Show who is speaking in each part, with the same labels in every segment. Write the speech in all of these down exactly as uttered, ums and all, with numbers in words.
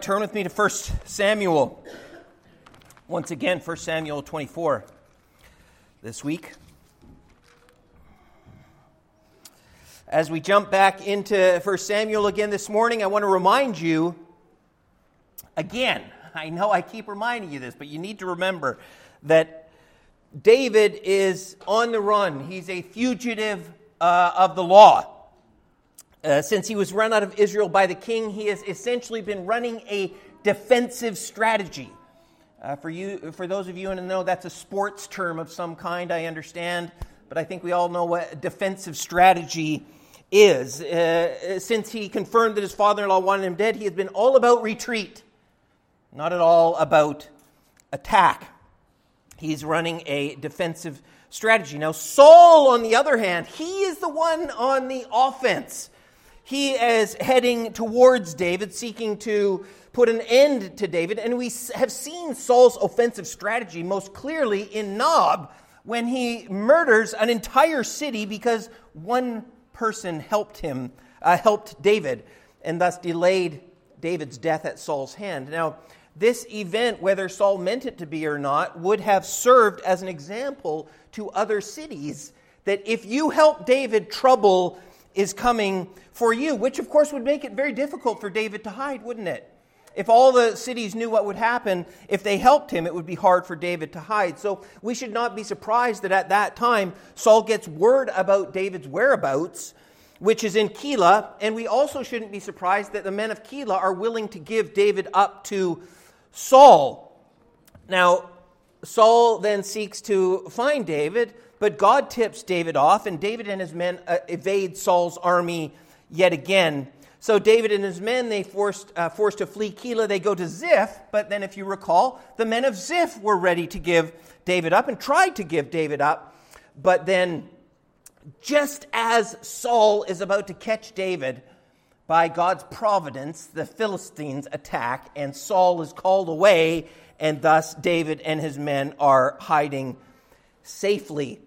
Speaker 1: turn with me to First Samuel. Once again, First Samuel twenty-four this week. As we jump back into First Samuel again this morning, I want to remind you, again, I know I keep reminding you this, but you need to remember that David is on the run. He's a fugitive uh, of the law. Uh, since he was run out of Israel by the king, he has essentially been running a defensive strategy. Uh, for you, for those of you who know, that's a sports term of some kind, I understand, but I think we all know what defensive strategy is. Uh, since he confirmed that his father-in-law wanted him dead, he has been all about retreat, not at all about attack. He's running a defensive strategy. Now, Saul, on the other hand, he is the one on the offense. He is heading towards David, seeking to put an end to David. And we have seen Saul's offensive strategy most clearly in Nob, when he murders an entire city because one person helped him, uh, helped David, and thus delayed David's death at Saul's hand. Now, this event, whether Saul meant it to be or not, would have served as an example to other cities that if you help David, trouble is coming for you, which of course would make it very difficult for David to hide, wouldn't it? If all the cities knew what would happen, if they helped him, it would be hard for David to hide. So we should not be surprised that at that time, Saul gets word about David's whereabouts, which is in Keilah, and we also shouldn't be surprised that the men of Keilah are willing to give David up to Saul. Now, Saul then seeks to find David, but God tips David off, and David and his men uh, evade Saul's army yet again. So David and his men, they forced uh, forced to flee Keilah. They go to Ziph, but then if you recall, the men of Ziph were ready to give David up and tried to give David up. But then, just as Saul is about to catch David, by God's providence, the Philistines attack, and Saul is called away, and thus David and his men are hiding safely.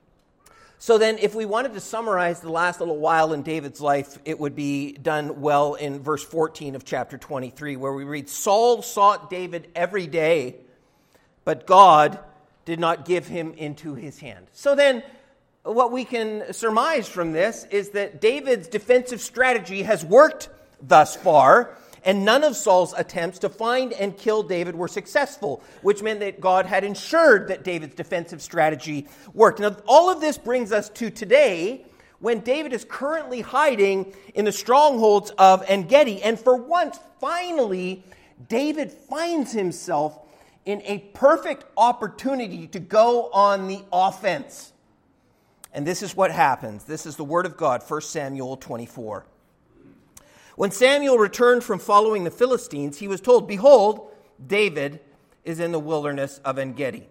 Speaker 1: So then, if we wanted to summarize the last little while in David's life, it would be done well in verse fourteen of chapter twenty-three, where we read, Saul sought David every day, but God did not give him into his hand. So then, what we can surmise from this is that David's defensive strategy has worked thus far, and none of Saul's attempts to find and kill David were successful, which meant that God had ensured that David's defensive strategy worked. Now, all of this brings us to today, when David is currently hiding in the strongholds of En-Gedi, and for once, finally, David finds himself in a perfect opportunity to go on the offense. And this is what happens. This is the word of God, First Samuel twenty-four. When Samuel returned from following the Philistines, he was told, Behold, David is in the wilderness of En-Gedi.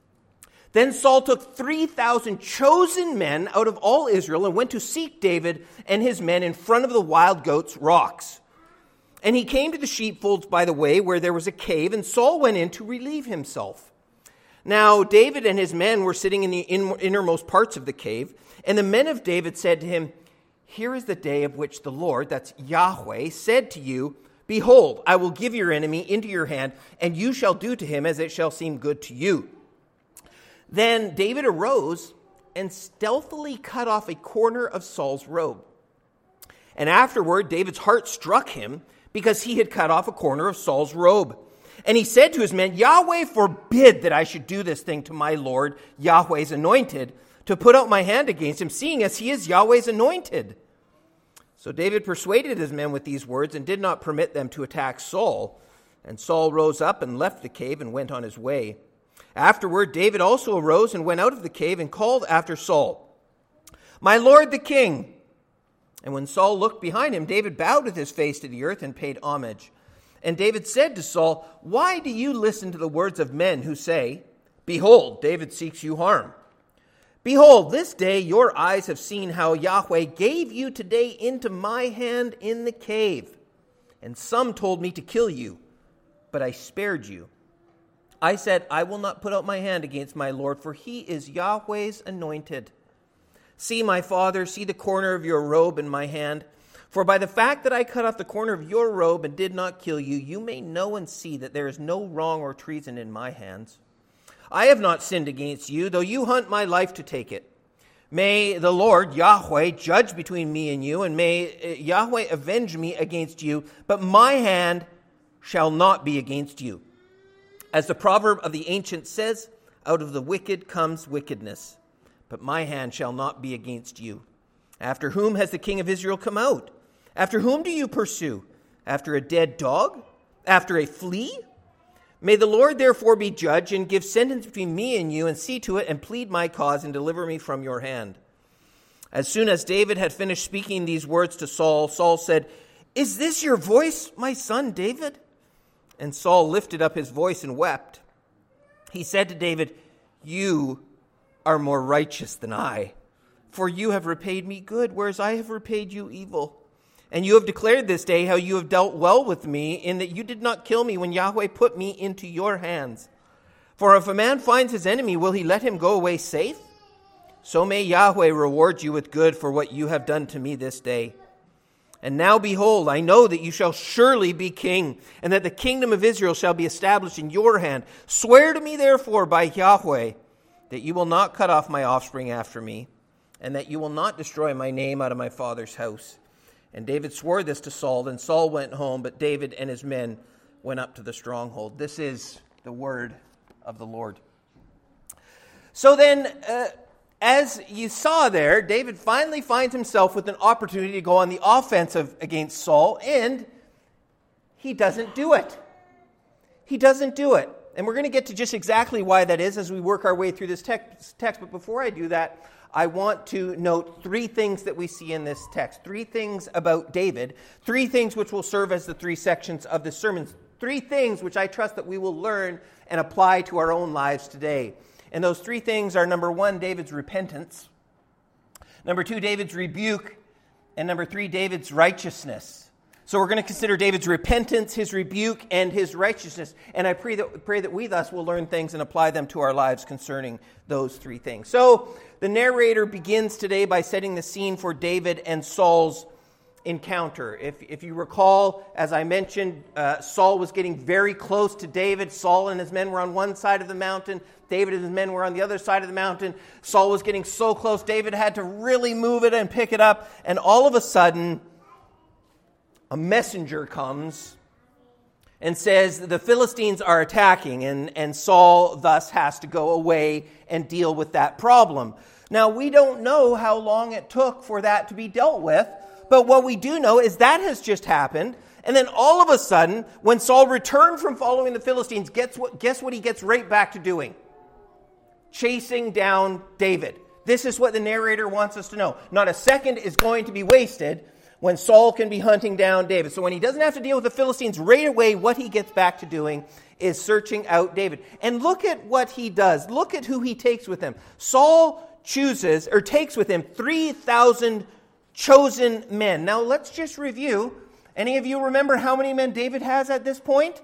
Speaker 1: Then Saul took three thousand chosen men out of all Israel and went to seek David and his men in front of the wild goats' rocks. And he came to the sheepfolds by the way where there was a cave, and Saul went in to relieve himself. Now, David and his men were sitting in the innermost parts of the cave, and the men of David said to him, Here is the day of which the Lord, that's Yahweh, said to you, Behold, I will give your enemy into your hand, and you shall do to him as it shall seem good to you. Then David arose and stealthily cut off a corner of Saul's robe. And afterward, David's heart struck him because he had cut off a corner of Saul's robe. And he said to his men, Yahweh forbid that I should do this thing to my Lord, Yahweh's anointed, to put out my hand against him, seeing as he is Yahweh's anointed. So David persuaded his men with these words and did not permit them to attack Saul. And Saul rose up and left the cave and went on his way. Afterward, David also arose and went out of the cave and called after Saul, My Lord the king. And when Saul looked behind him, David bowed with his face to the earth and paid homage. And David said to Saul, Why do you listen to the words of men who say, Behold, David seeks you harm? Behold, this day your eyes have seen how Yahweh gave you today into my hand in the cave. And some told me to kill you, but I spared you. I said, I will not put out my hand against my Lord, for he is Yahweh's anointed. See, my father, see the corner of your robe in my hand. For by the fact that I cut off the corner of your robe and did not kill you, you may know and see that there is no wrong or treason in my hands. I have not sinned against you, though you hunt my life to take it. May the Lord, Yahweh, judge between me and you, and may Yahweh avenge me against you, but my hand shall not be against you. As the proverb of the ancient says, out of the wicked comes wickedness, but my hand shall not be against you. After whom has the king of Israel come out? After whom do you pursue? After a dead dog? After a flea? May the Lord therefore be judge and give sentence between me and you, and see to it and plead my cause and deliver me from your hand. As soon as David had finished speaking these words to Saul, Saul said, Is this your voice, my son David? And Saul lifted up his voice and wept. He said to David, You are more righteous than I, for you have repaid me good, whereas I have repaid you evil. And you have declared this day how you have dealt well with me, in that you did not kill me when Yahweh put me into your hands. For if a man finds his enemy, will he let him go away safe? So may Yahweh reward you with good for what you have done to me this day. And now behold, I know that you shall surely be king, and that the kingdom of Israel shall be established in your hand. Swear to me therefore by Yahweh that you will not cut off my offspring after me, and that you will not destroy my name out of my father's house. And David swore this to Saul. Then Saul went home, but David and his men went up to the stronghold. This is the word of the Lord. So then, uh, as you saw there, David finally finds himself with an opportunity to go on the offensive against Saul, and he doesn't do it. He doesn't do it. And we're going to get to just exactly why that is as we work our way through this text. But before I do that, I want to note three things that we see in this text. Three things about David. Three things which will serve as the three sections of the sermon. Three things which I trust that we will learn and apply to our own lives today. And those three things are, number one, David's repentance. Number two, David's rebuke. And number three, David's righteousness. So we're going to consider David's repentance, his rebuke, and his righteousness. And I pray that, pray that we thus will learn things and apply them to our lives concerning those three things. So the narrator begins today by setting the scene for David and Saul's encounter. If, if you recall, as I mentioned, uh, Saul was getting very close to David. Saul and his men were on one side of the mountain. David and his men were on the other side of the mountain. Saul was getting so close, David had to really move it and pick it up. And all of a sudden, a messenger comes and says the Philistines are attacking, and, and Saul thus has to go away and deal with that problem. Now, we don't know how long it took for that to be dealt with, but what we do know is that has just happened. And then all of a sudden, when Saul returned from following the Philistines, guess what, guess what he gets right back to doing? Chasing down David. This is what the narrator wants us to know. Not a second is going to be wasted when Saul can be hunting down David. So when he doesn't have to deal with the Philistines right away, what he gets back to doing is searching out David. And look at what he does. Look at who he takes with him. Saul chooses, or takes with him, three thousand chosen men. Now let's just review. Any of you remember how many men David has at this point?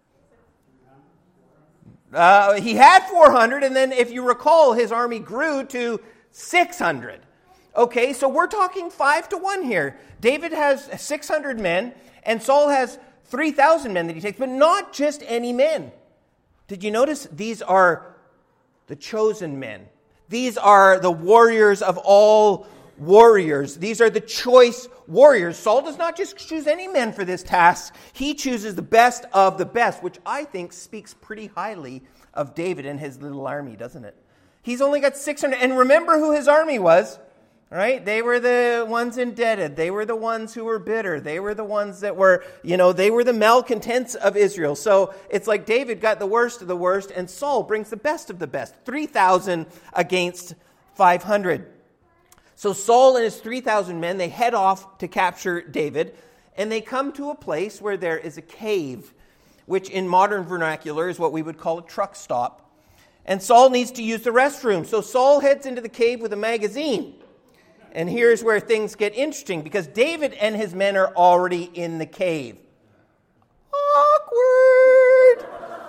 Speaker 1: Uh, he had four hundred, and then if you recall, his army grew to six hundred. Okay, so we're talking five to one here. David has six hundred men, and Saul has three thousand men that he takes, but not just any men. Did you notice these are the chosen men? These are the warriors of all warriors. These are the choice warriors. Saul does not just choose any men for this task. He chooses the best of the best, which I think speaks pretty highly of David and his little army, doesn't it? He's only got six hundred, and remember who his army was. Right? They were the ones indebted. They were the ones who were bitter. They were the ones that were, you know, they were the malcontents of Israel. So it's like David got the worst of the worst, and Saul brings the best of the best. three thousand against five hundred. So Saul and his three thousand men, they head off to capture David, and they come to a place where there is a cave, which in modern vernacular is what we would call a truck stop. And Saul needs to use the restroom. So Saul heads into the cave with a magazine. And here's where things get interesting, because David and his men are already in the cave. Awkward!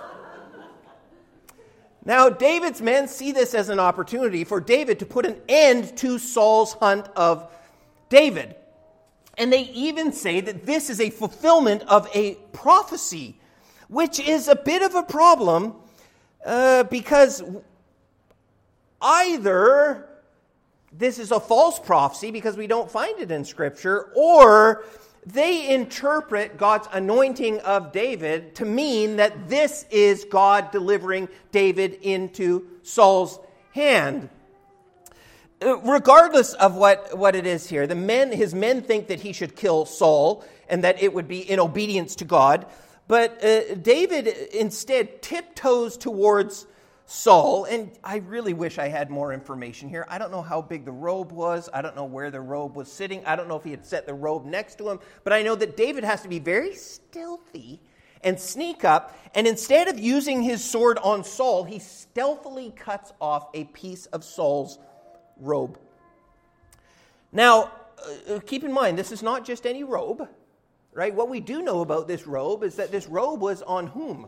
Speaker 1: Now, David's men see this as an opportunity for David to put an end to Saul's hunt of David. And they even say that this is a fulfillment of a prophecy, which is a bit of a problem uh, because either this is a false prophecy because we don't find it in Scripture, or they interpret God's anointing of David to mean that this is God delivering David into Saul's hand. Regardless of what, what it is here, the men, his men think that he should kill Saul and that it would be in obedience to God. But uh, David instead tiptoes towards Saul, and I really wish I had more information here. I don't know how big the robe was. I don't know where the robe was sitting. I don't know if he had set the robe next to him. But I know that David has to be very stealthy and sneak up. And instead of using his sword on Saul, he stealthily cuts off a piece of Saul's robe. Now, uh, keep in mind, this is not just any robe, right? What we do know about this robe is that this robe was on whom?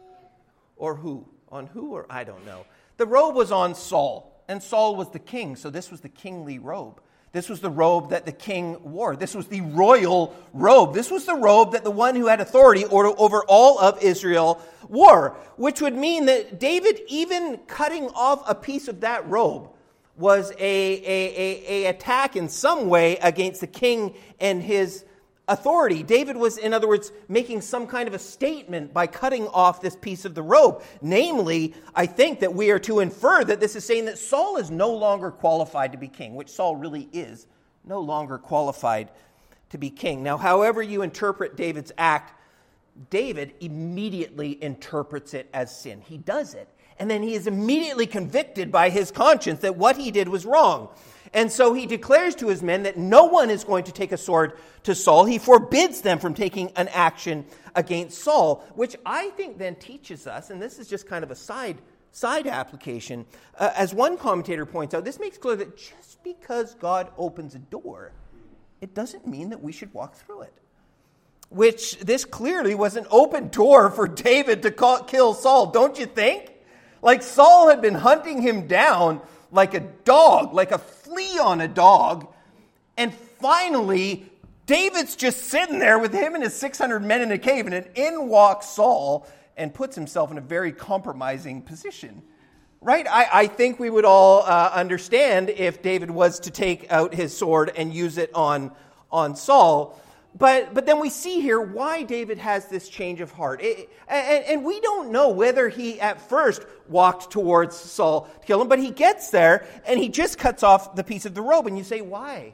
Speaker 1: Or who? On who or I don't know. The robe was on Saul, and Saul was the king, so this was the kingly robe. This was the robe that the king wore. This was the royal robe. This was the robe that the one who had authority over all of Israel wore, which would mean that David, even cutting off a piece of that robe, was a, a, a, a attack in some way against the king and his authority. David was, in other words, making some kind of a statement by cutting off this piece of the robe. Namely, I think that we are to infer that this is saying that Saul is no longer qualified to be king, which Saul really is, no longer qualified to be king. Now, however you interpret David's act, David immediately interprets it as sin. He does it. And then he is immediately convicted by his conscience that what he did was wrong. And so he declares to his men that no one is going to take a sword to Saul. He forbids them from taking an action against Saul, which I think then teaches us, and this is just kind of a side, side application, uh, as one commentator points out, this makes clear that just because God opens a door, it doesn't mean that we should walk through it. Which this clearly was an open door for David to call, kill Saul, don't you think? Like Saul had been hunting him down like a dog, like a flea on a dog. And finally, David's just sitting there with him and his six hundred men in a cave, and in walks Saul and puts himself in a very compromising position. Right? I, I think we would all uh, understand if David was to take out his sword and use it on, on Saul. But but then we see here why David has this change of heart. It, and, and we don't know whether he at first walked towards Saul to kill him, but he gets there and he just cuts off the piece of the robe. And you say, why?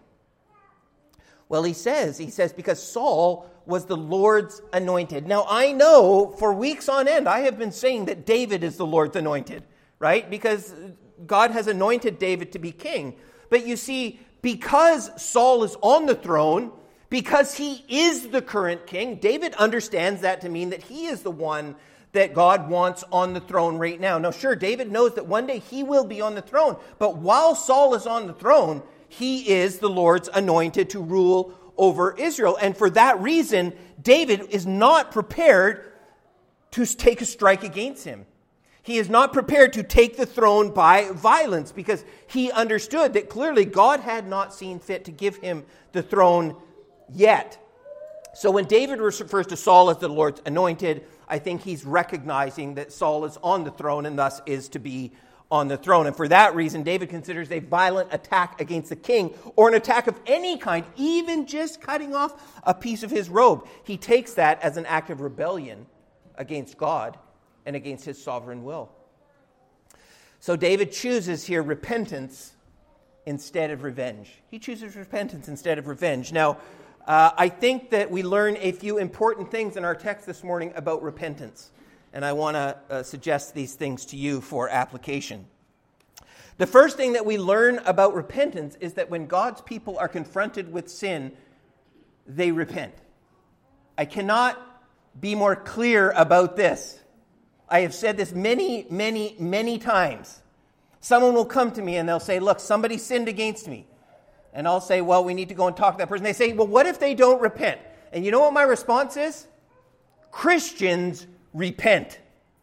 Speaker 1: Well, he says, he says, because Saul was the Lord's anointed. Now, I know for weeks on end, I have been saying that David is the Lord's anointed, right? Because God has anointed David to be king. But you see, because Saul is on the throne, because he is the current king, David understands that to mean that he is the one that God wants on the throne right now. Now, sure, David knows that one day he will be on the throne, but while Saul is on the throne, he is the Lord's anointed to rule over Israel. And for that reason, David is not prepared to take a strike against him. He is not prepared to take the throne by violence because he understood that clearly God had not seen fit to give him the throne yet. So when David refers to Saul as the Lord's anointed, I think he's recognizing that Saul is on the throne and thus is to be on the throne. And for that reason, David considers a violent attack against the king or an attack of any kind, even just cutting off a piece of his robe. He takes that as an act of rebellion against God and against his sovereign will. So David chooses here repentance instead of revenge. He chooses repentance instead of revenge. Now, Uh, I think that we learn a few important things in our text this morning about repentance. And I want to uh, suggest these things to you for application. The first thing that we learn about repentance is that when God's people are confronted with sin, they repent. I cannot be more clear about this. I have said this many, many, many times. Someone will come to me and they'll say, look, somebody sinned against me. And I'll say, well, we need to go and talk to that person. They say, well, what if they don't repent? And you know what my response is? Christians repent.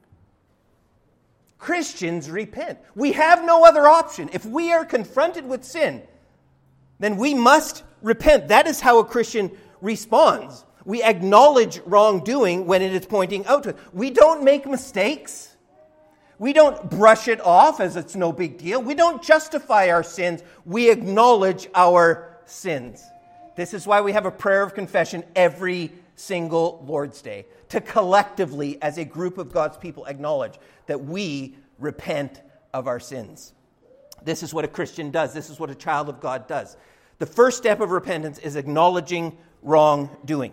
Speaker 1: Christians repent. We have no other option. If we are confronted with sin, then we must repent. That is how a Christian responds. We acknowledge wrongdoing when it is pointing out to us. We don't make mistakes. We don't brush it off as it's no big deal. We don't justify our sins. We acknowledge our sins. This is why we have a prayer of confession every single Lord's Day, to collectively, as a group of God's people, acknowledge that we repent of our sins. This is what a Christian does. This is what a child of God does. The first step of repentance is acknowledging wrongdoing.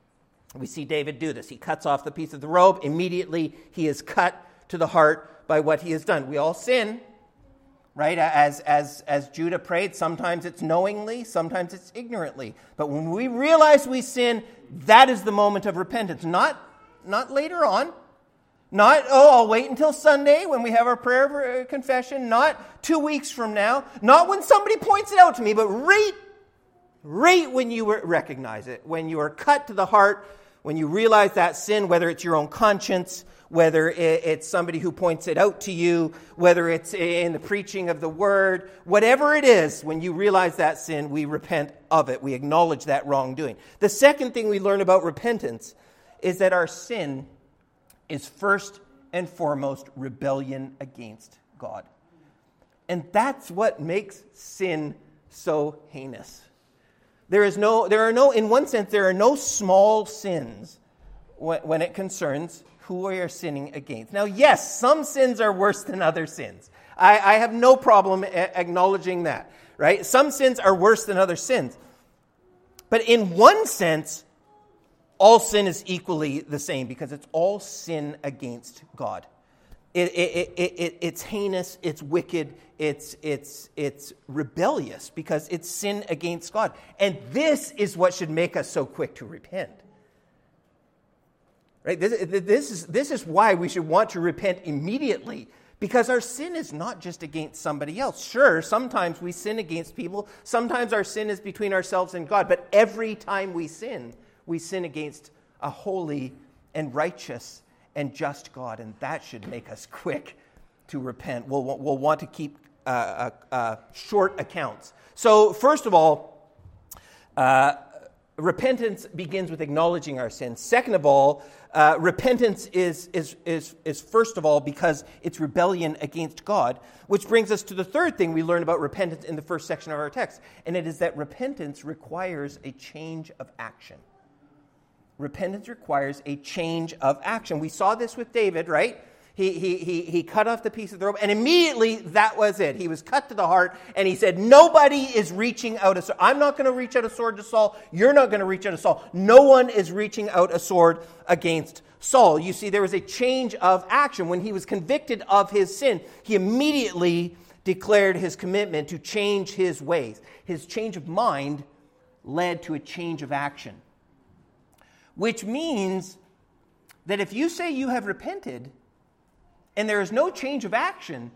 Speaker 1: We see David do this. He cuts off the piece of the robe. Immediately, he is cut to the heart by what he has done. We all sin, right? As, as, as Judah prayed, sometimes it's knowingly, sometimes it's ignorantly. But when we realize we sin, that is the moment of repentance. Not, not later on. Not, oh, I'll wait until Sunday when we have our prayer of confession. Not two weeks from now. Not when somebody points it out to me, but right, right when you recognize it. When you are cut to the heart, when you realize that sin, whether it's your own conscience, whether it's somebody who points it out to you, whether it's in the preaching of the word, whatever it is, when you realize that sin, we repent of it. We acknowledge that wrongdoing. The second thing we learn about repentance is that our sin is first and foremost rebellion against God. And that's what makes sin so heinous. There is no, there are no, in one sense, there are no small sins when, when it concerns who we are sinning against. Now, yes, some sins are worse than other sins. I, I have no problem a- acknowledging that, right? Some sins are worse than other sins. But in one sense, all sin is equally the same because it's all sin against God. It, it, it, it, it's heinous, it's wicked, it's, it's, it's rebellious because it's sin against God. And this is what should make us so quick to repent. Right? This, this, is, this is why we should want to repent immediately, because our sin is not just against somebody else. Sure, sometimes we sin against people. Sometimes our sin is between ourselves and God. But every time we sin, we sin against a holy and righteous and just God, and that should make us quick to repent. We'll, we'll want to keep uh, uh, uh, short accounts. So, first of all, uh, repentance begins with acknowledging our sins. Second of all, uh, repentance is, is, is, is first of all because it's rebellion against God, which brings us to the third thing we learn about repentance in the first section of our text, and it is that repentance requires a change of action. Repentance requires a change of action. We saw this with David, right? He, he, he, he cut off the piece of the robe, and immediately that was it. He was cut to the heart, and he said, nobody is reaching out a sword. I'm not going to reach out a sword to Saul. You're not going to reach out a Saul. No one is reaching out a sword against Saul. You see, there was a change of action. When he was convicted of his sin, he immediately declared his commitment to change his ways. His change of mind led to a change of action. Which means that if you say you have repented and there is no change of action,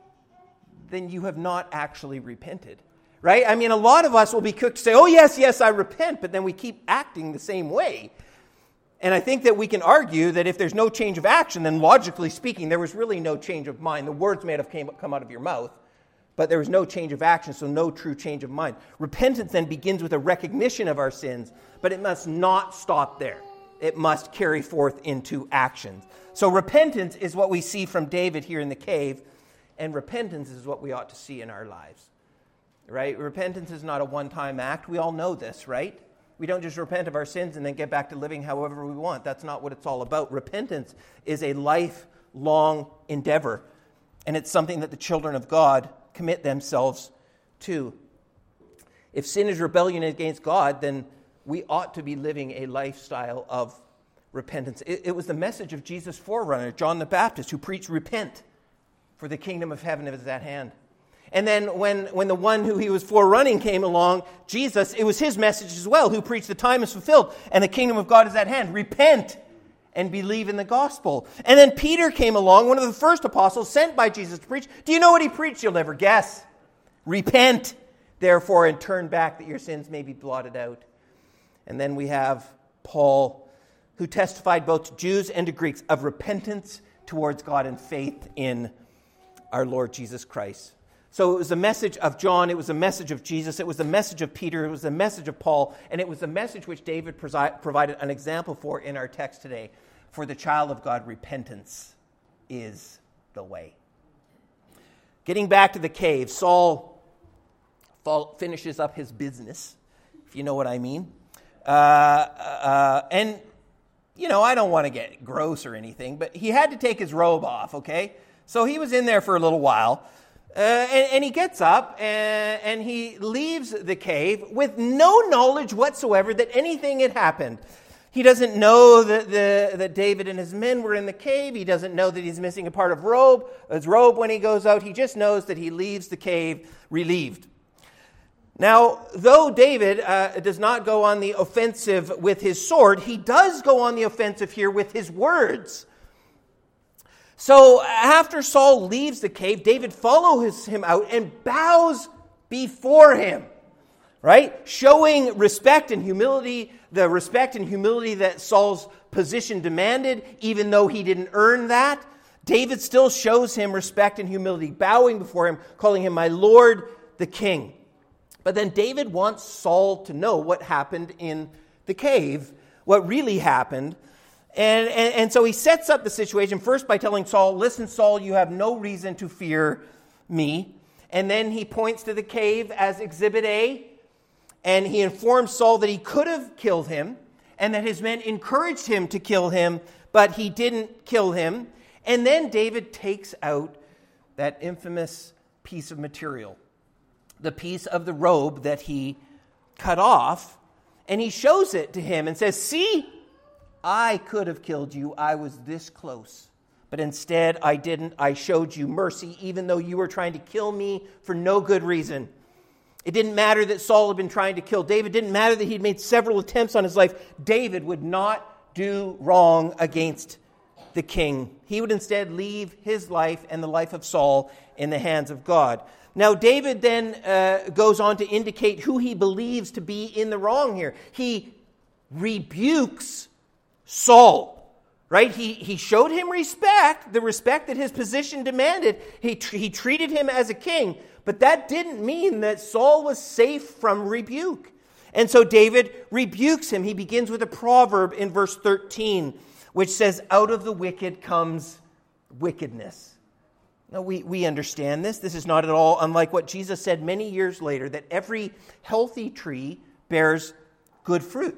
Speaker 1: then you have not actually repented. Right? I mean, a lot of us will be quick to say, oh, yes, yes, I repent, but then we keep acting the same way. And I think that we can argue that if there's no change of action, then logically speaking, there was really no change of mind. The words may have came, come out of your mouth, but there was no change of action, so no true change of mind. Repentance then begins with a recognition of our sins, but it must not stop there. It must carry forth into actions. So repentance is what we see from David here in the cave, and repentance is what we ought to see in our lives. Right? Repentance is not a one-time act. We all know this, right? We don't just repent of our sins and then get back to living however we want. That's not what it's all about. Repentance is a lifelong endeavor, and it's something that the children of God commit themselves to. If sin is rebellion against God, then we ought to be living a lifestyle of repentance. It, it was the message of Jesus' forerunner, John the Baptist, who preached, repent, for the kingdom of heaven is at hand. And then when, when the one who he was forerunning came along, Jesus, it was his message as well, who preached, the time is fulfilled and the kingdom of God is at hand. Repent and believe in the gospel. And then Peter came along, one of the first apostles sent by Jesus to preach. Do you know what he preached? You'll never guess. Repent, therefore, and turn back that your sins may be blotted out. And then we have Paul, who testified both to Jews and to Greeks of repentance towards God and faith in our Lord Jesus Christ. So it was a message of John, it was a message of Jesus, it was the message of Peter, it was the message of Paul, and it was the message which David presi- provided an example for in our text today. For the child of God, repentance is the way. Getting back to the cave, Saul fall, finishes up his business, if you know what I mean. Uh, uh, and, you know, I don't want to get gross or anything, but he had to take his robe off, okay? So he was in there for a little while. Uh, and, and he gets up and, and he leaves the cave with no knowledge whatsoever that anything had happened. He doesn't know that, the, that David and his men were in the cave. He doesn't know that he's missing a part of robe, his robe when he goes out. He just knows that he leaves the cave relieved. Now, though David uh, does not go on the offensive with his sword, he does go on the offensive here with his words. So after Saul leaves the cave, David follows him out and bows before him, right? Showing respect and humility, the respect and humility that Saul's position demanded, even though he didn't earn that. David still shows him respect and humility, bowing before him, calling him my Lord, the King. But then David wants Saul to know what happened in the cave, what really happened. And, and, and so he sets up the situation first by telling Saul, listen, Saul, you have no reason to fear me. And then he points to the cave as Exhibit A. And he informs Saul that he could have killed him and that his men encouraged him to kill him, but he didn't kill him. And then David takes out that infamous piece of material, the piece of the robe that he cut off, and he shows it to him and says, see, I could have killed you. I was this close. But instead, I didn't. I showed you mercy, even though you were trying to kill me for no good reason. It didn't matter that Saul had been trying to kill David. It didn't matter that he'd made several attempts on his life. David would not do wrong against the king. He would instead leave his life and the life of Saul in the hands of God. Now, David then uh, goes on to indicate who he believes to be in the wrong here. He rebukes Saul, right? He, he showed him respect, the respect that his position demanded. He, he treated him as a king, but that didn't mean that Saul was safe from rebuke. And so David rebukes him. He begins with a proverb in verse thirteen, which says, out of the wicked comes wickedness. Now, we, we understand this. This is not at all unlike what Jesus said many years later, that every healthy tree bears good fruit.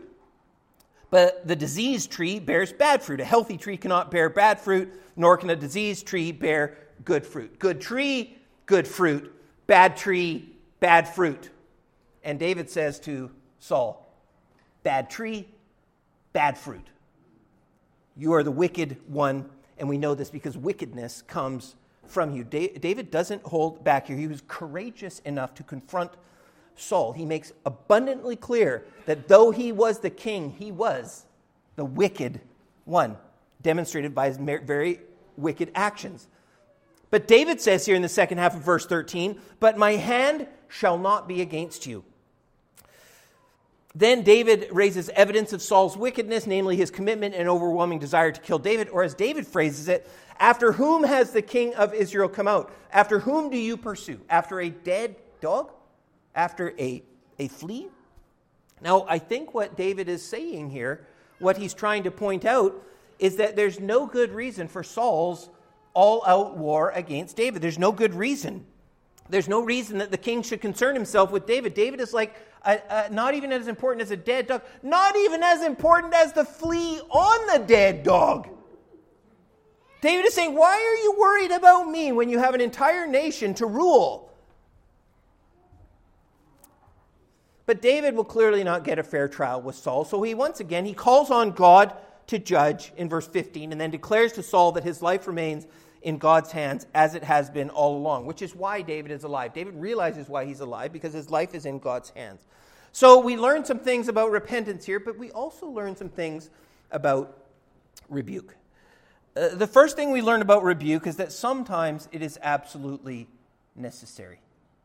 Speaker 1: But the diseased tree bears bad fruit. A healthy tree cannot bear bad fruit, nor can a diseased tree bear good fruit. Good tree, good fruit. Bad tree, bad fruit. And David says to Saul, bad tree, bad fruit. You are the wicked one, and we know this because wickedness comes from you. David doesn't hold back here. He was courageous enough to confront Saul. He makes abundantly clear that though he was the king, he was the wicked one, demonstrated by his very wicked actions. But David says here in the second half of verse thirteen, but my hand shall not be against you. Then David raises evidence of Saul's wickedness, namely his commitment and overwhelming desire to kill David, or as David phrases it, after whom has the king of Israel come out? After whom do you pursue? After a dead dog? After a, a flea? Now, I think what David is saying here, what he's trying to point out, is that there's no good reason for Saul's all-out war against David. There's no good reason. There's no reason that the king should concern himself with David. David is like, a, a, not even as important as a dead dog, not even as important as the flea on the dead dog. David is saying, why are you worried about me when you have an entire nation to rule? But David will clearly not get a fair trial with Saul. So he once again, he calls on God to judge in verse fifteen and then declares to Saul that his life remains in God's hands as it has been all along, which is why David is alive. David realizes why he's alive because his life is in God's hands. So we learn some things about repentance here, but we also learn some things about rebuke. Uh, the first thing we learn about rebuke is that sometimes it is absolutely necessary.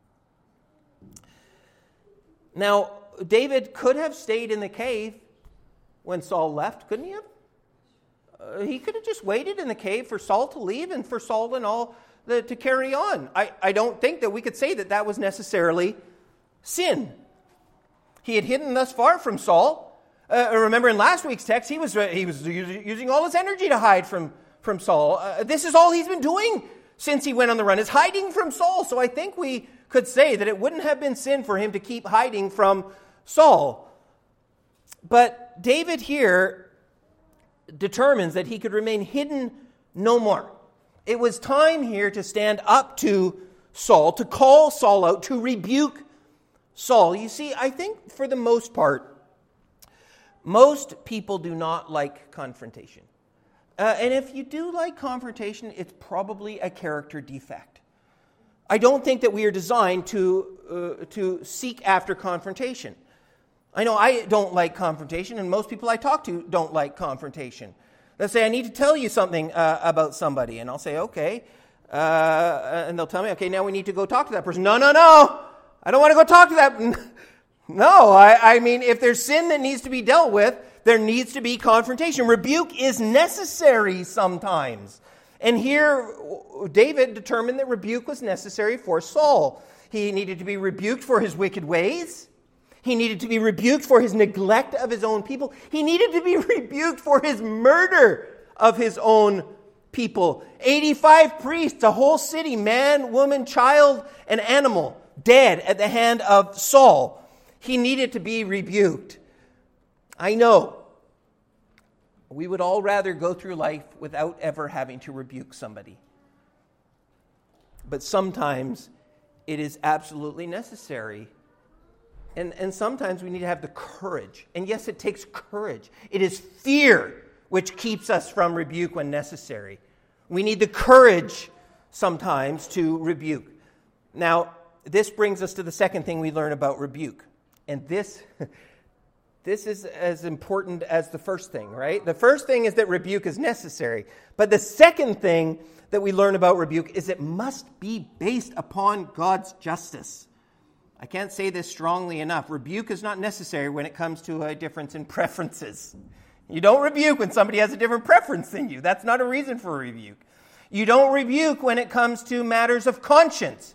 Speaker 1: Now, David could have stayed in the cave when Saul left, couldn't he have? Uh, he could have just waited in the cave for Saul to leave and for Saul and all the, to carry on. I, I don't think that we could say that that was necessarily sin. He had hidden thus far from Saul. Uh, remember in last week's text, he was uh, he was using all his energy to hide from, from Saul. Uh, this is all he's been doing since he went on the run, is hiding from Saul. So I think we could say that it wouldn't have been sin for him to keep hiding from Saul. But David here determines that he could remain hidden no more. It was time here to stand up to Saul, to call Saul out, to rebuke Saul. You see, I think for the most part, most people do not like confrontation. Uh, and if you do like confrontation, it's probably a character defect. I don't think that we are designed to uh, to seek after confrontation. I know I don't like confrontation, and most people I talk to don't like confrontation. They'll say, I need to tell you something uh, about somebody. And I'll say, okay. Uh, and they'll tell me, okay, now we need to go talk to that person. No, no, no. I don't want to go talk to that. No, I, I mean, if there's sin that needs to be dealt with, there needs to be confrontation. Rebuke is necessary sometimes. And here, David determined that rebuke was necessary for Saul. He needed to be rebuked for his wicked ways. He needed to be rebuked for his neglect of his own people. He needed to be rebuked for his murder of his own people. eighty-five priests, a whole city, man, woman, child, and animal, dead at the hand of Saul. He needed to be rebuked. I know we would all rather go through life without ever having to rebuke somebody. But sometimes it is absolutely necessary. And, and sometimes we need to have the courage. And yes, it takes courage. It is fear which keeps us from rebuke when necessary. We need the courage sometimes to rebuke. Now, this brings us to the second thing we learn about rebuke. And this, this is as important as the first thing, right? The first thing is that rebuke is necessary. But the second thing that we learn about rebuke is it must be based upon God's justice. I can't say this strongly enough. Rebuke is not necessary when it comes to a difference in preferences. You don't rebuke when somebody has a different preference than you. That's not a reason for a rebuke. You don't rebuke when it comes to matters of conscience.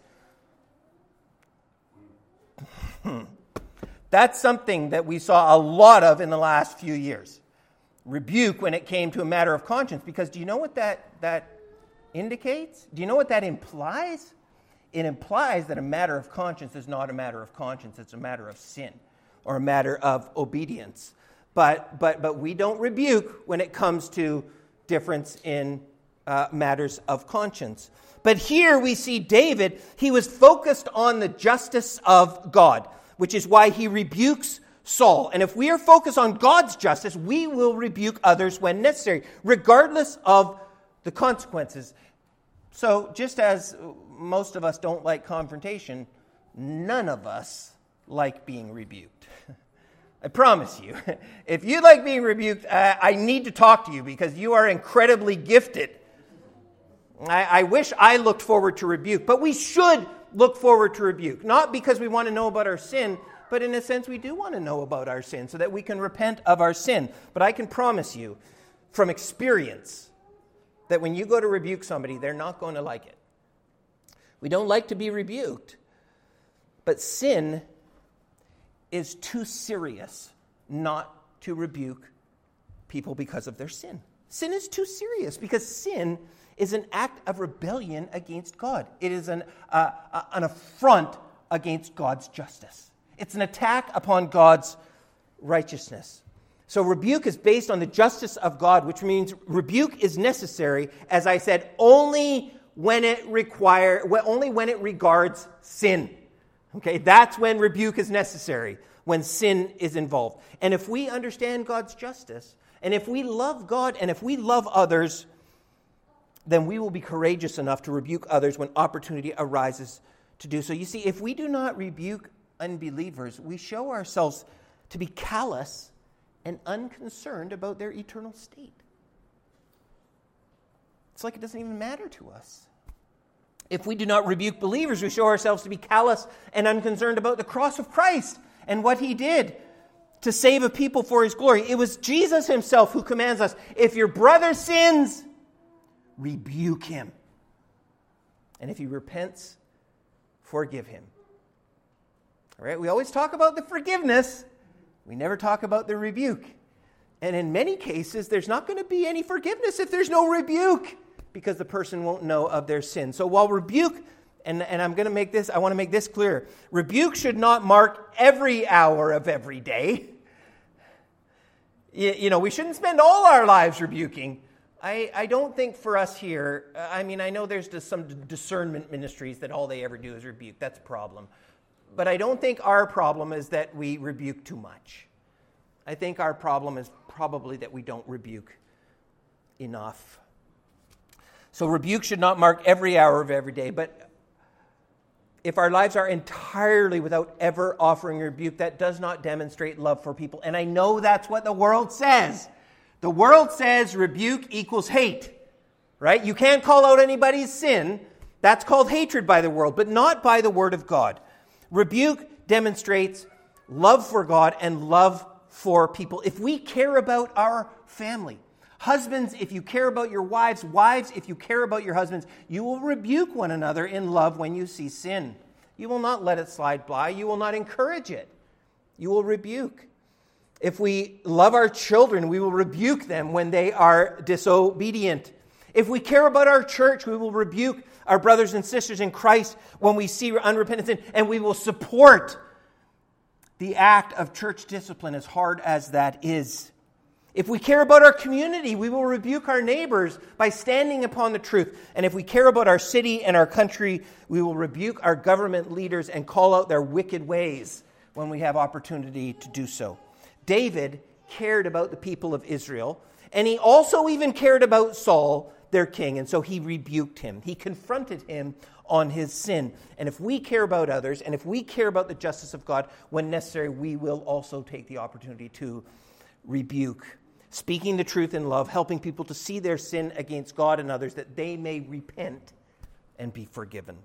Speaker 1: That's something that we saw a lot of in the last few years. Rebuke when it came to a matter of conscience. Because do you know what that, that indicates? Do you know what that implies? It implies that a matter of conscience is not a matter of conscience. It's a matter of sin or a matter of obedience. But but but we don't rebuke when it comes to difference in uh, matters of conscience. But here we see David, he was focused on the justice of God, which is why he rebukes Saul. And if we are focused on God's justice, we will rebuke others when necessary, regardless of the consequences. So just as most of us don't like confrontation, none of us like being rebuked. I promise you. If you like being rebuked, uh, I need to talk to you because you are incredibly gifted. I, I wish I looked forward to rebuke, but we should look forward to rebuke. Not because we want to know about our sin, but in a sense we do want to know about our sin so that we can repent of our sin. But I can promise you from experience that when you go to rebuke somebody, they're not going to like it. We don't like to be rebuked, but sin is too serious not to rebuke people because of their sin. Sin is too serious because sin is an act of rebellion against God. It is an, uh, an affront against God's justice. It's an attack upon God's righteousness. So rebuke is based on the justice of God, which means rebuke is necessary, as I said, only when it require, only when it regards sin. Okay, that's when rebuke is necessary, when sin is involved. And if we understand God's justice, and if we love God, and if we love others, then we will be courageous enough to rebuke others when opportunity arises to do so. You see, if we do not rebuke unbelievers, we show ourselves to be callous and unconcerned about their eternal state. It's like it doesn't even matter to us. If we do not rebuke believers, we show ourselves to be callous and unconcerned about the cross of Christ and what he did to save a people for his glory. It was Jesus himself who commands us, if your brother sins, rebuke him. And if he repents, forgive him. All right, we always talk about the forgiveness. We never talk about the rebuke. And in many cases, there's not going to be any forgiveness if there's no rebuke, because the person won't know of their sin. So while rebuke, and, and I'm going to make this, I want to make this clear. Rebuke should not mark every hour of every day. You, you know, we shouldn't spend all our lives rebuking. I, I don't think for us here, I mean, I know there's just some discernment ministries that all they ever do is rebuke. That's a problem. But I don't think our problem is that we rebuke too much. I think our problem is probably that we don't rebuke enough. So rebuke should not mark every hour of every day, but if our lives are entirely without ever offering rebuke, that does not demonstrate love for people. And I know that's what the world says. The world says rebuke equals hate, right? You can't call out anybody's sin. That's called hatred by the world, but not by the Word of God. Rebuke demonstrates love for God and love for people. If we care about our family, husbands, if you care about your wives, wives, if you care about your husbands, you will rebuke one another in love when you see sin. You will not let it slide by. You will not encourage it. You will rebuke. If we love our children, we will rebuke them when they are disobedient. If we care about our church, we will rebuke our brothers and sisters in Christ when we see unrepentant sin, and we will support the act of church discipline, as hard as that is. If we care about our community, we will rebuke our neighbors by standing upon the truth. And if we care about our city and our country, we will rebuke our government leaders and call out their wicked ways when we have opportunity to do so. David cared about the people of Israel, and he also even cared about Saul, their king, and so he rebuked him. He confronted him on his sin. And if we care about others, and if we care about the justice of God, when necessary, we will also take the opportunity to rebuke. Speaking the truth in love, helping people to see their sin against God and others, that they may repent and be forgiven.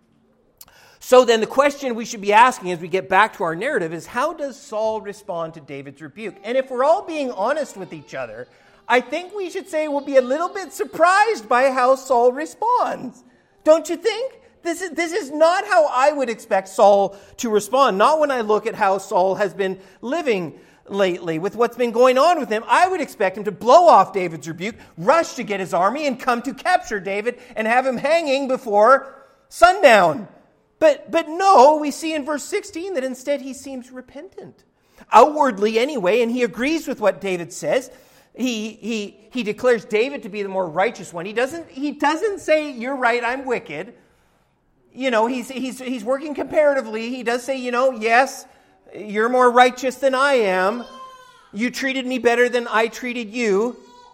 Speaker 1: So then the question we should be asking as we get back to our narrative is, how does Saul respond to David's rebuke? And if we're all being honest with each other, I think we should say we'll be a little bit surprised by how Saul responds. Don't you think? This is, this is not how I would expect Saul to respond. Not when I look at how Saul has been living lately with what's been going on with him. I would expect him to blow off David's rebuke, rush to get his army, and come to capture David and have him hanging before sundown. But, but no, we see in verse sixteen that instead he seems repentant. Outwardly anyway, and he agrees with what David says. He, he, he declares David to be the more righteous one. He doesn't, he doesn't say, "You're right, I'm wicked." You know, he's, he's, he's working comparatively. He does say, you know, yes, you're more righteous than I am. You treated me better than I treated you.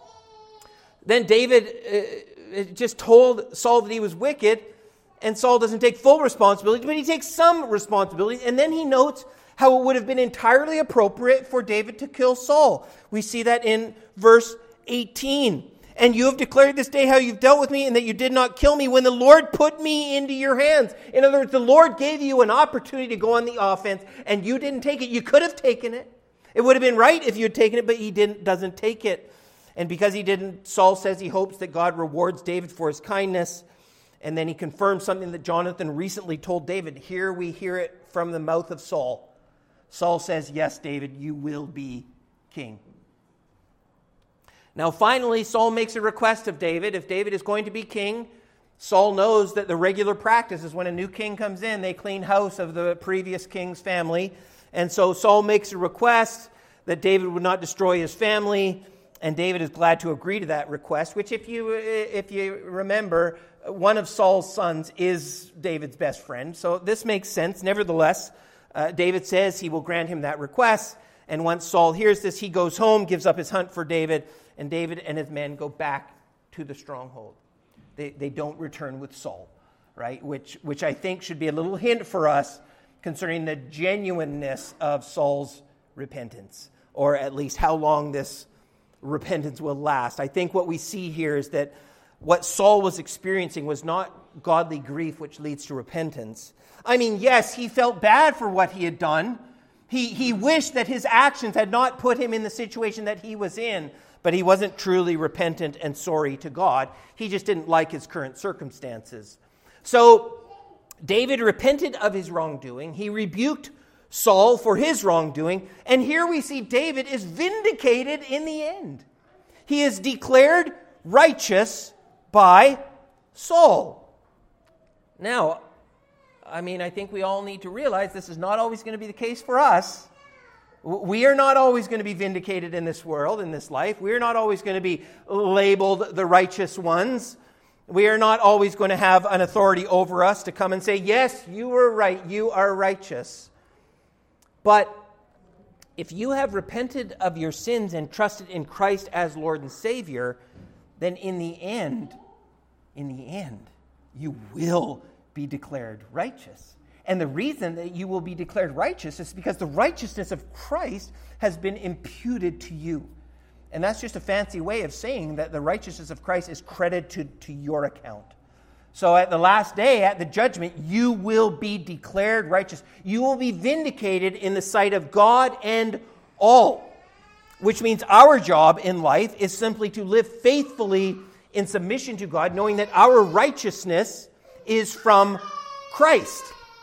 Speaker 1: Then David uh, just told Saul that he was wicked, and Saul doesn't take full responsibility, but he takes some responsibility. And then he notes how it would have been entirely appropriate for David to kill Saul. We see that in verse eighteen. "And you have declared this day how you've dealt with me, and that you did not kill me when the Lord put me into your hands." In other words, the Lord gave you an opportunity to go on the offense, and you didn't take it. You could have taken it. It would have been right if you had taken it, but he didn't. Doesn't take it. And because he didn't, Saul says he hopes that God rewards David for his kindness. And then he confirms something that Jonathan recently told David. Here we hear it from the mouth of Saul. Saul says, "Yes, David, you will be king." Now, finally, Saul makes a request of David. If David is going to be king, Saul knows that the regular practice is when a new king comes in, they clean house of the previous king's family. And so Saul makes a request that David would not destroy his family, and David is glad to agree to that request, which, if you if you remember, one of Saul's sons is David's best friend. So this makes sense. Nevertheless, uh, David says he will grant him that request. And once Saul hears this, he goes home, gives up his hunt for David, and David and his men go back to the stronghold. They they don't return with Saul, right? Which which I think should be a little hint for us concerning the genuineness of Saul's repentance, or at least how long this repentance will last. I think what we see here is that what Saul was experiencing was not godly grief which leads to repentance. I mean, yes, he felt bad for what he had done. He he wished that his actions had not put him in the situation that he was in, but he wasn't truly repentant and sorry to God. He just didn't like his current circumstances. So David repented of his wrongdoing. He rebuked Saul for his wrongdoing. And here we see David is vindicated in the end. He is declared righteous by Saul. Now, I mean, I think we all need to realize this is not always going to be the case for us. We are not always going to be vindicated in this world, in this life. We are not always going to be labeled the righteous ones. We are not always going to have an authority over us to come and say, yes, you were right, you are righteous. But if you have repented of your sins and trusted in Christ as Lord and Savior, then in the end, in the end, you will be declared righteous. And the reason that you will be declared righteous is because the righteousness of Christ has been imputed to you. And that's just a fancy way of saying that the righteousness of Christ is credited to your account. So at the last day, at the judgment, you will be declared righteous. You will be vindicated in the sight of God and all. Which means our job in life is simply to live faithfully in submission to God, knowing that our righteousness is from Christ.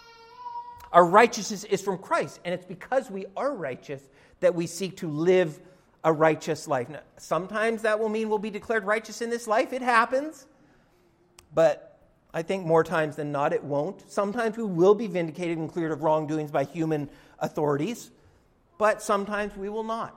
Speaker 1: Our righteousness is from Christ, and it's because we are righteous that we seek to live a righteous life. Now, sometimes that will mean we'll be declared righteous in this life. It happens. But I think more times than not it won't. Sometimes we will be vindicated and cleared of wrongdoings by human authorities, but sometimes we will not.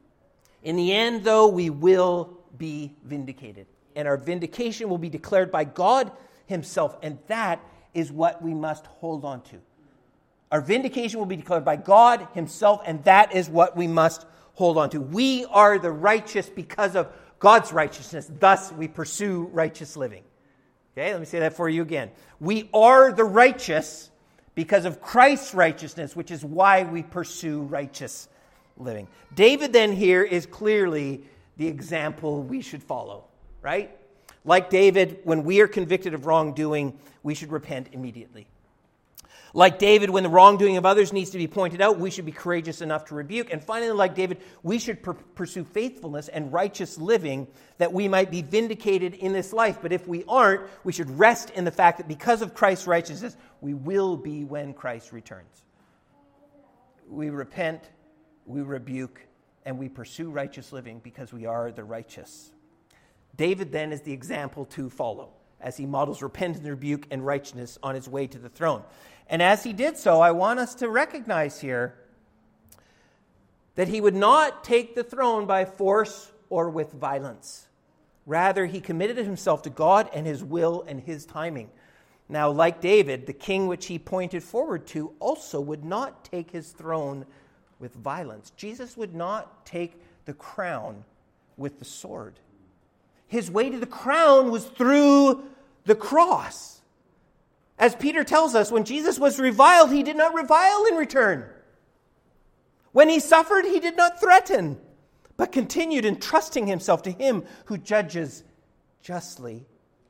Speaker 1: In the end, though, we will be vindicated, and our vindication will be declared by God Himself, and that is what we must hold on to. Our vindication will be declared by God Himself, and that is what we must hold on to. We are the righteous because of God's righteousness. Thus, we pursue righteous living. Okay, let me say that for you again. We are the righteous because of Christ's righteousness, which is why we pursue righteous living. David then here is clearly the example we should follow, right? Like David, when we are convicted of wrongdoing, we should repent immediately. Like David, when the wrongdoing of others needs to be pointed out, we should be courageous enough to rebuke. And finally, like David, we should per- pursue faithfulness and righteous living that we might be vindicated in this life. But if we aren't, we should rest in the fact that because of Christ's righteousness, we will be when Christ returns. We repent, we rebuke, and we pursue righteous living because we are the righteous. David then is the example to follow as he models repentance, rebuke, and righteousness on his way to the throne. And as he did so, I want us to recognize here that he would not take the throne by force or with violence. Rather, he committed himself to God and His will and His timing. Now, like David, the king which he pointed forward to also would not take his throne with violence. Jesus would not take the crown with the sword. His way to the crown was through the cross. As Peter tells us, when Jesus was reviled, He did not revile in return. When He suffered, He did not threaten, but continued entrusting Himself to Him who judges justly.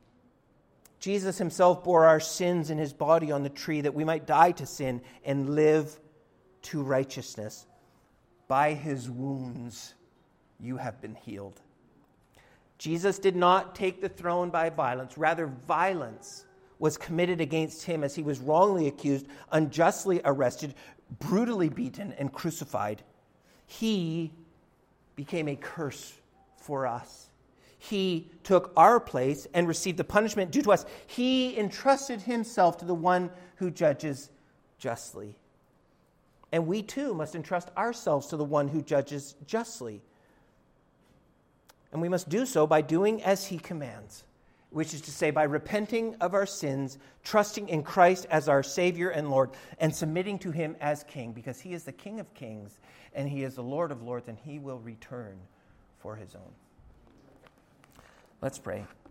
Speaker 1: Jesus Himself bore our sins in His body on the tree that we might die to sin and live to righteousness. By His wounds you have been healed. Jesus did not take the throne by violence. Rather, violence was committed against Him as He was wrongly accused, unjustly arrested, brutally beaten, and crucified. He became a curse for us. He took our place and received the punishment due to us. He entrusted Himself to the one who judges justly. And we too must entrust ourselves to the one who judges justly. And we must do so by doing as He commands, which is to say by repenting of our sins, trusting in Christ as our Savior and Lord, and submitting to Him as King, because He is the King of kings, and He is the Lord of lords, and He will return for His own. Let's pray.